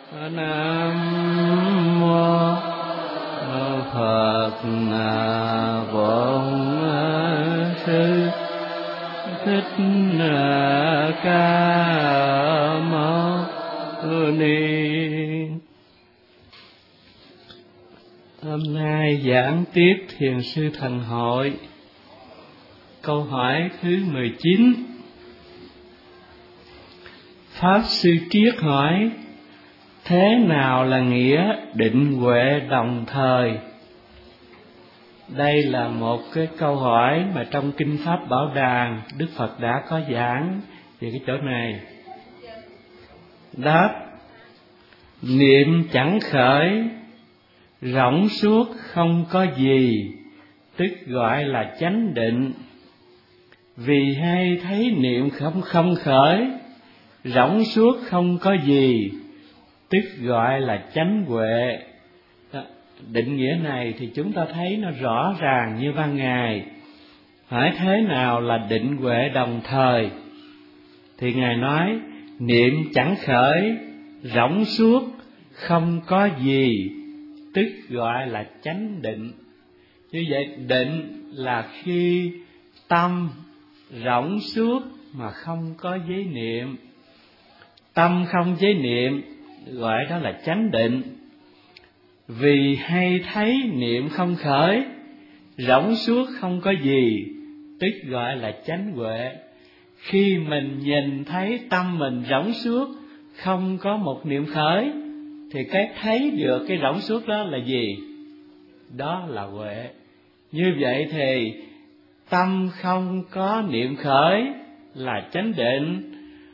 Nam mô Phật Bổn Sư Thích Ca Mâu Ni. Hôm nay giảng tiếp Thiền sư Thành Hội. Câu hỏi thứ 19. Pháp Sư Triết hỏi: thế nào là nghĩa định huệ đồng thời? Đây là một cái câu hỏi mà trong Kinh Pháp Bảo Đàn Đức Phật đã có giảng về cái chỗ này. Đáp: niệm chẳng khởi, rỗng suốt không có gì, tức gọi là chánh định. Vì hay thấy niệm không khởi, rỗng suốt không có gì, tức gọi là chánh huệ. Định nghĩa này thì chúng ta thấy nó rõ ràng như ban ngày. Hỏi thế nào là định huệ đồng thời? Thì Ngài nói niệm chẳng khởi, rỗng suốt không có gì, tức gọi là chánh định. Như vậy định là khi tâm rỗng suốt mà không có giới niệm. Tâm không giới niệm gọi đó là chánh định. Vì hay thấy niệm không khởi, rỗng suốt không có gì, tức gọi là chánh huệ. Khi mình nhìn thấy tâm mình rỗng suốt, không có một niệm khởi, thì cái thấy được cái rỗng suốt đó là gì? Đó là huệ. Như vậy thì tâm không có niệm khởi là chánh định.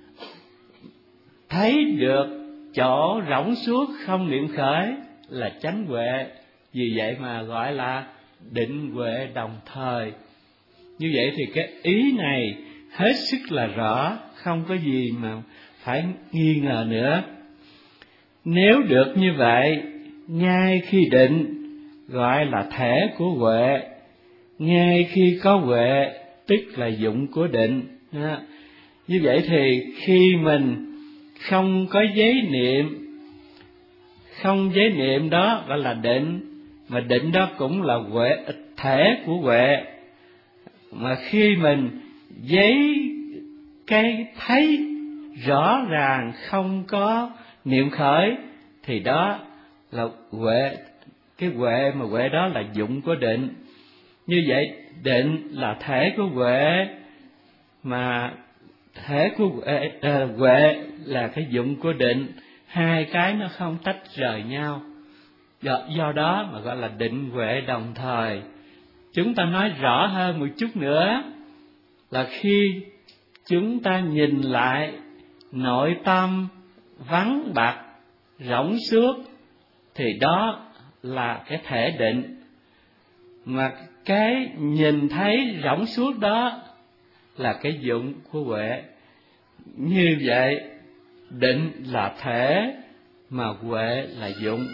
Thấy được chỗ rỗng suốt không niệm khởi là chánh huệ. Vì vậy mà gọi là định huệ đồng thời. Như vậy thì cái ý này hết sức là rõ, không có gì mà phải nghi ngờ nữa. Nếu được như vậy, ngay khi định gọi là thể của huệ, ngay khi có huệ tức là dụng của định. Như vậy thì khi mình không có giới niệm, không giới niệm đó gọi là định, mà định đó cũng là huệ, thể của huệ. Mà khi mình giấy cái thấy rõ ràng không có niệm khởi thì đó là huệ. Cái huệ mà huệ đó là dụng của định. Như vậy định là thể của huệ, mà thể của huệ là cái dụng của định. Hai cái nó không tách rời nhau. Do đó mà gọi là định huệ đồng thời. Chúng ta nói rõ hơn một chút nữa là khi chúng ta nhìn lại nội tâm vắng bặt, rỗng suốt, thì đó là cái thể định. Mà cái nhìn thấy rỗng suốt đó là cái dụng của huệ. Như vậy định là thể mà huệ là dụng.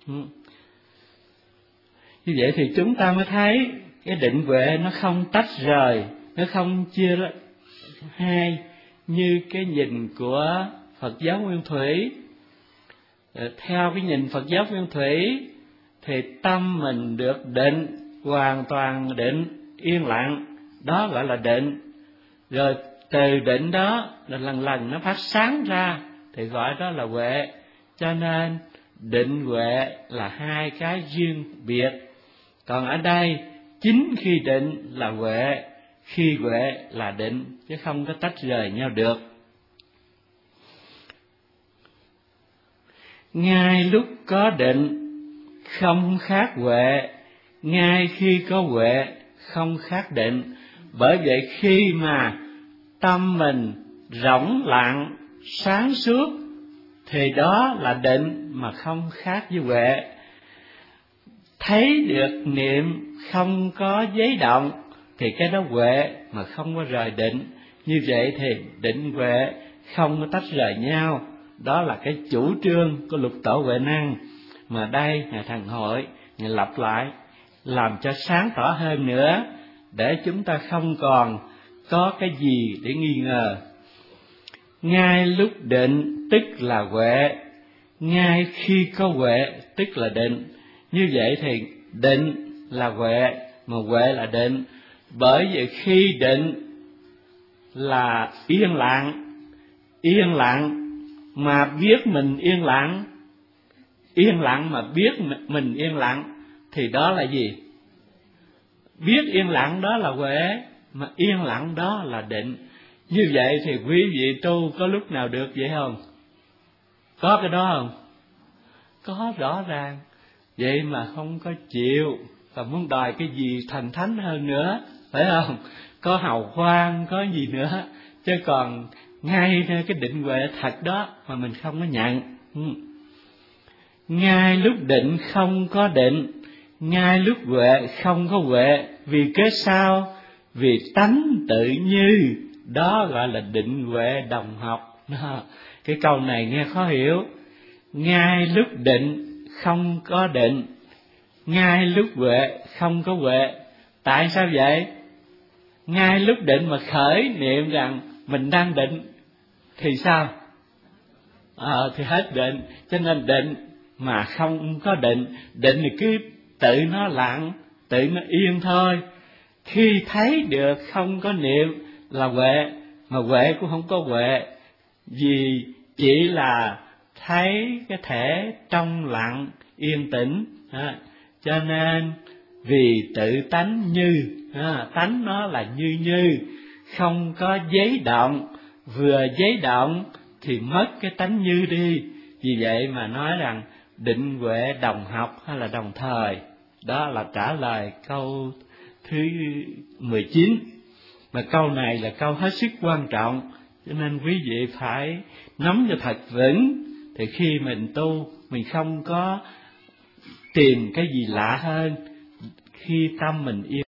Như vậy thì chúng ta mới thấy cái định huệ nó không tách rời, nó không chia ra hai như cái nhìn của Phật giáo Nguyên Thủy. Theo cái nhìn Phật giáo Nguyên Thủy thì tâm mình được định, hoàn toàn định, yên lặng, đó gọi là định. Rồi từ định đó là lần lần nó phát sáng ra thì gọi đó là huệ. Cho nên định huệ là hai cái riêng biệt. Còn ở đây chính khi định là huệ, khi huệ là định, chứ không có tách rời nhau được. Ngay lúc có định không khác huệ, ngay khi có huệ không khác định. Bởi vậy khi mà tâm mình rỗng lặng, sáng suốt thì đó là định mà không khác với huệ. Thấy được niệm không có giấy động thì cái đó huệ mà không có rời định. Như vậy thì định huệ không có tách rời nhau. Đó là cái chủ trương của Lục Tổ Huệ Năng mà đây Ngài Thành Hội Ngài lặp lại làm cho sáng tỏ hơn nữa, để chúng ta không còn có cái gì để nghi ngờ. Ngay lúc định tức là huệ, ngay khi có huệ tức là định. Như vậy thì định là huệ, mà huệ là định. Bởi vì khi định là yên lặng mà biết mình yên lặng mà biết mình yên lặng, thì đó là gì? Biết yên lặng đó là huệ, mà yên lặng đó là định. Như vậy thì quý vị tu có lúc nào được vậy không? Có cái đó không? Có, rõ ràng. Vậy mà không có chịu, và muốn đòi cái gì thành thánh hơn nữa, phải không? Có hào quang, có gì nữa, chứ còn ngay cái định huệ thật đó mà mình không có nhận. Ngay lúc định không có định, ngay lúc huệ không có huệ. Vì cớ sao? Vì tánh tự như, đó gọi là định huệ đồng học. Cái câu này nghe khó hiểu. Ngay lúc định không có định, ngay lúc huệ không có huệ. Tại sao vậy? Ngay lúc định mà khởi niệm rằng mình đang định thì sao? Thì hết định. Cho nên định mà không có định, định thì cứ tự nó lặng, tự nó yên thôi. Khi thấy được không có niệm là huệ, mà huệ cũng không có huệ, vì chỉ là thấy cái thể trong lặng yên tĩnh. Cho nên vì tự tánh như, tánh nó là như, không có giấy động. Vừa giấy động thì mất cái tánh như đi. Vì vậy mà nói rằng định huệ đồng học hay là đồng thời. Đó là trả lời câu thứ 19. Mà câu này là câu hết sức quan trọng, cho nên quý vị phải nắm cho thật vững. Thì khi mình tu, mình không có tìm cái gì lạ hơn. Khi tâm mình yên